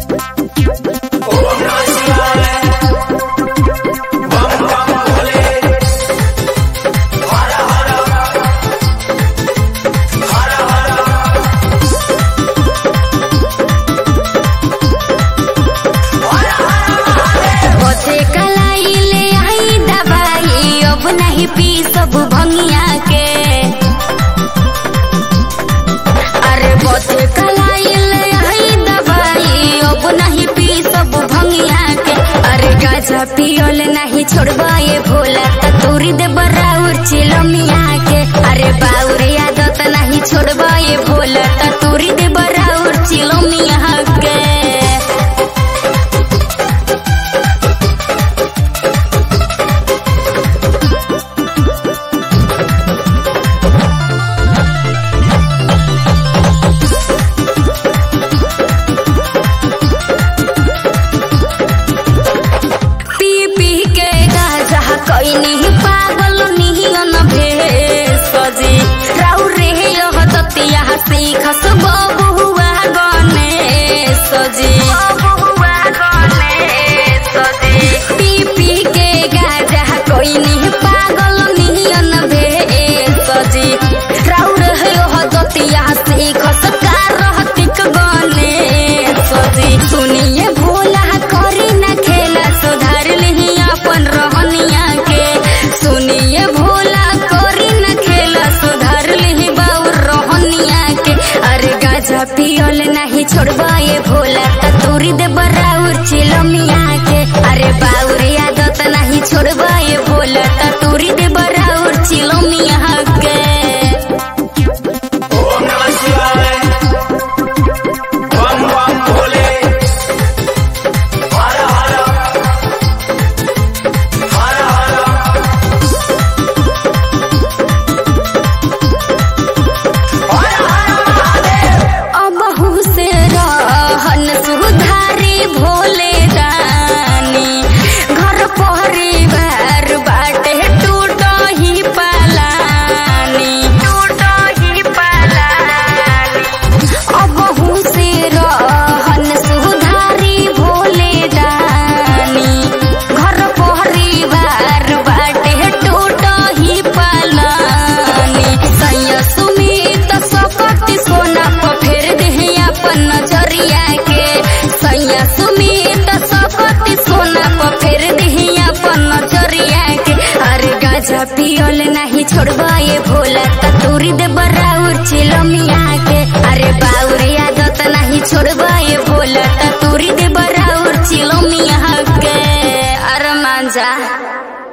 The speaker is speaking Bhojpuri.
नहीं पी सब भंगिया के। अरे बोते कलाइल आई दवाई अब नहीं पी सब भंगिया के। अरे गाजा पियल नहीं छोड़बा ये भोला तूरी दे बराउर चिलमिया के। अरे बाउर आदत नहीं छोड़बा ये भोला तूरी दे बराउर चिलमिया के। कोई नहीं पागल नहीं न भेस जी राउ रे यह दतिया सीख सब बहुआ गणेश जी पी पी के गाजा कोई नहीं पागल नहीं न भेस जी राउ रे यह दतिया सीख सकार रहतिक गणेश जी। सुनिए भोला करी न खेला सुधार लिही अपन रहनिया। सुनिए भोला कोरी न खेला सुधार लिही बाउर रोहनिया के। अरे गाजा पियल नहीं छोड़बा ये भोला तूरी दे बराउर चिलमिया के। अरे बाउर आदत नहीं छोड़बा ये भोला तूरी दे बराउर चिलमिया के। भोले दानी घर परिवार बाटे टूट ही पालानी अब से रहन सुधारी भोले दानी घर परिवार बाटे टूट ही पालानी। सैया सुमित सकती सोना पर फेर दे अपन नजरिया के। सैया सुमित सकती सोना पर फेर दही अपन नजरिया के। अरे गाजा पियल नहीं छोड़बा ये भोला तूरी दे बराउर चिलमिया के। अरे बाउर आदत नहीं छोड़बा ये भोला तूरी दे बराउर चिलमिया के। अरे मांझा।